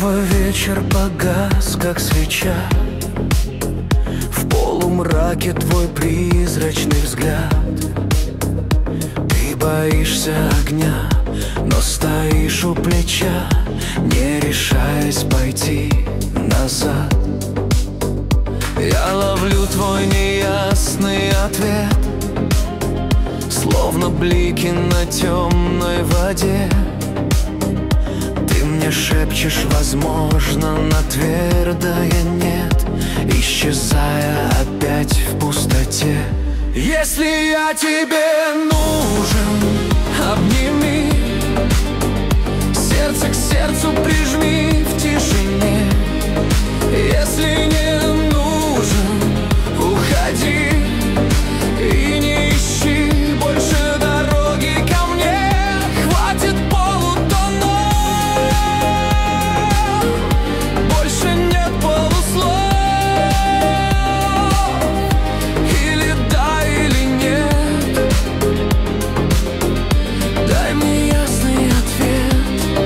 Снова вечер погас, как свеча. В полумраке твой призрачный взгляд. Ты боишься огня, но стоишь у плеча, не решаясь пойти назад. Я ловлю твой неясный ответ, словно блики на темной воде. Ты мне шепчешь, возможно, на твердое нет, исчезая опять в пустоте. Если я тебе нужен, обними, сердце к сердцу прижми в тишине. Если не нужен, уходи и не ищи больше дороги ко мне. Хватит полутонов, больше нет полуслов. Или да, или нет, дай мне ясный ответ.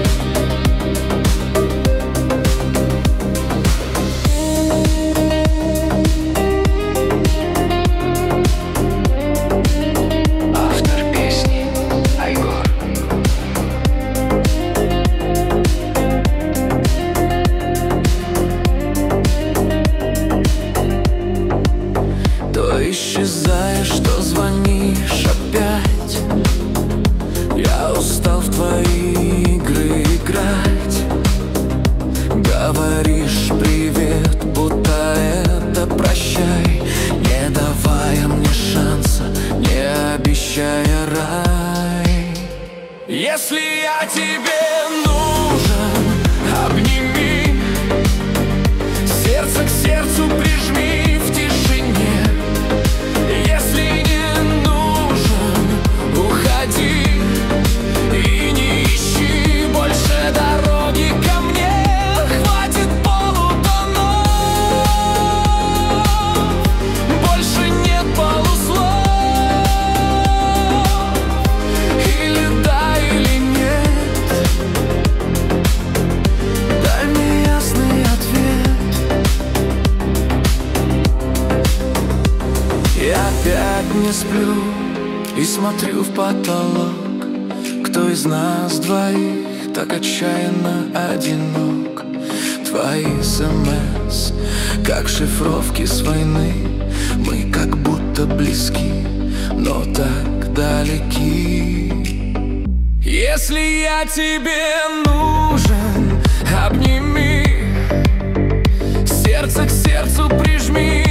Исчезаешь, что звонишь опять. Я устал в твои игры играть. Говоришь привет, будто это прощай, не давая мне шанса, не обещая рай. Если я тебе нужен, обними, сердце к сердцу прижми в тишине. Если не нужен, уходи и не ищи больше дороги ко мне. Хватит полутонов, больше нет полуслов. Или да, или нет, дай мне ясный ответ. Я опять не сплю и смотрю в потолок. Кто из нас двоих так отчаянно одинок? Твои СМС, как шифровки с войны. Мы как будто близки, но так далеки. Если я тебе нужен, обними, сердце к сердцу прижми